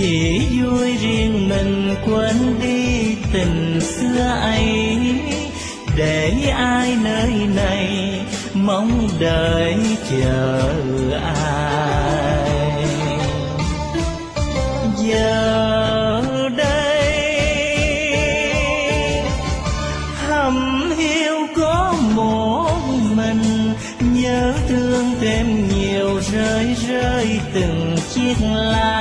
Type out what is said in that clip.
chỉ vui riêng mình quên đi tình xưa ấy, để ai nơi này mong đợi chờ ai. Giờ đây hầm hiu có một mình, nhớ thương thêm nhiều rơi rơi từng chiếc lá.